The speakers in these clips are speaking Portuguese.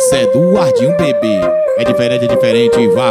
Isso é Eduardinho, bebê. É diferente, vá.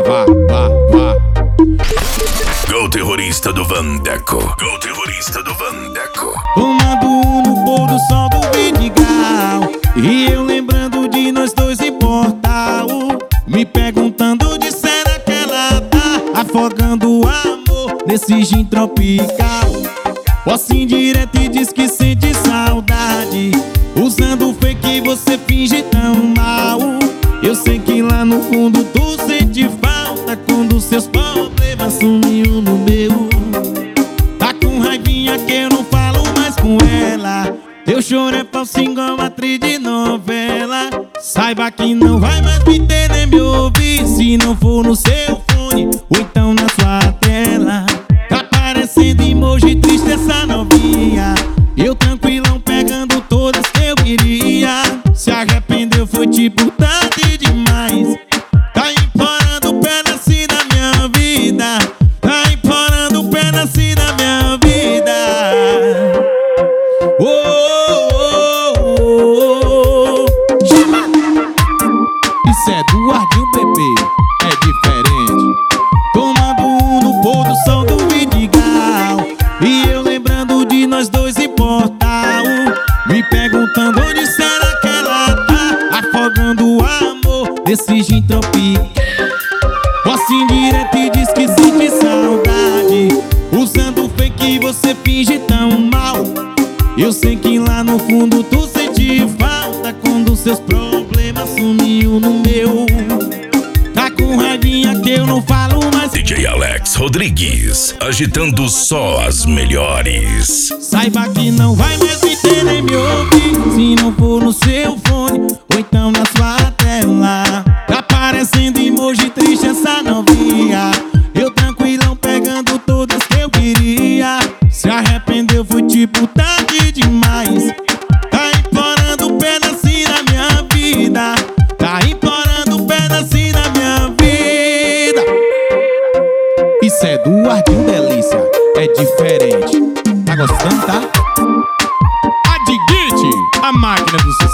Go terrorista do Vandeco. Go terrorista do Vandeco. Tomando no pôr do sol do Vidigal, e eu lembrando de nós dois em Portal, me perguntando de será que ela tá afogando o amor nesse gin tropical. Posso ir direto e diz que sente saudade, usando o fake você finge tão mal. Eu sei que lá no fundo tu sente falta quando seus problemas sumiu no meu. Tá com raivinha que eu não falo mais com ela. Teu choro é falso igual atriz de novela. Saiba que não vai mais me ter nem me ouvir se não for no seu fone ou então na sua tela. Tá parecendo emoji triste essa novinha. Eu tranquilão pegando todas que eu queria. Se arrependeu foi tipo tarde demais. Tá implorando um pedacinho da minha vida. Tá implorando um pedacinho da minha vida. Chama! Isso é Eduardinho, bebê. É diferente. Tomando no pôr do sol do Vidigal, e eu lembrando de nós dois em Portal, me perguntando onde será que ela tá afogando o amor desse gin tropical. Posso ir direto e diz que sente saudade, usando o fake você finge tão mal. Eu sei que lá no fundo tu sente falta quando seus problemas sumiu no meu. Tá com raivinha que eu não falo mais. DJ Alex Rodrigues, agitando só as melhores. Saiba que não vai mais me ter nem me ouvir se não for no seu fone ou então na sua tela. Tá parecendo emoji triste essa novinha. Eu tranquilão pegando todas que eu queria. Se arrependeu foi tipo tarde demais. Tá implorando um pedacinho da minha vida. Tá implorando um pedacinho da minha vida. Isso é Eduardinho, delícia. É diferente. Tá gostando, tá? A Digit, a máquina do